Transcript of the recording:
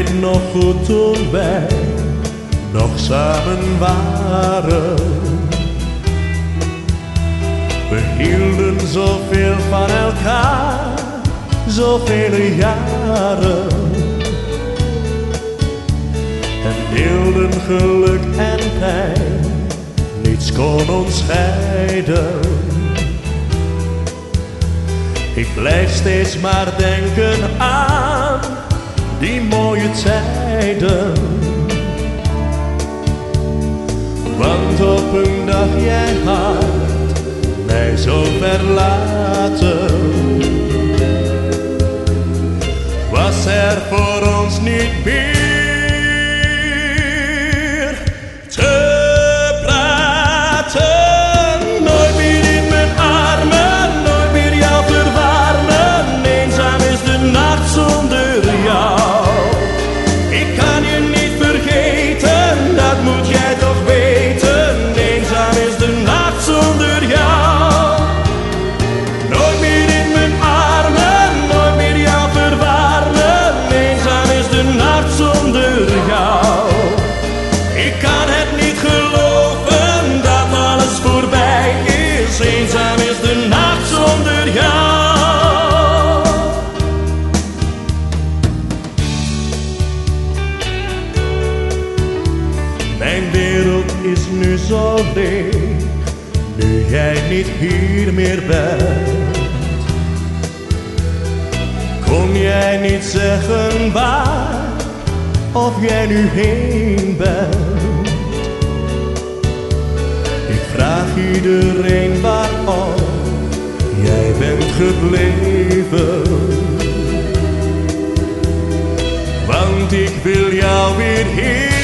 weet nog goed toen wij nog samen waren. We hielden zoveel van elkaar, zoveel jaren. En deelden geluk en pijn, niets kon ons scheiden. Ik blijf steeds maar denken aan die mooie tijden. Want op een dag jij had mij zo verlaten. Was er voor ons niet meer te praten. Nooit meer in mijn armen, nooit meer jou verwarmen. Eenzaam is de nacht zonder jou. Ik kan je niet vergeten, dat moet jij toch weten. Eenzaam is de nacht zonder jou. Nooit meer in mijn armen, nooit meer jou verwarmen. Eenzaam is de nacht zonder jou. Ik kan het niet geloven dat alles voorbij is. Eenzaam is de nacht zonder jou. Mijn wereld is nu zo leeg, nu jij niet hier meer bent. Kon jij niet zeggen waar of jij nu heen bent? Ik vraag iedereen waarom jij bent gebleven. Want ik wil jou weer hier.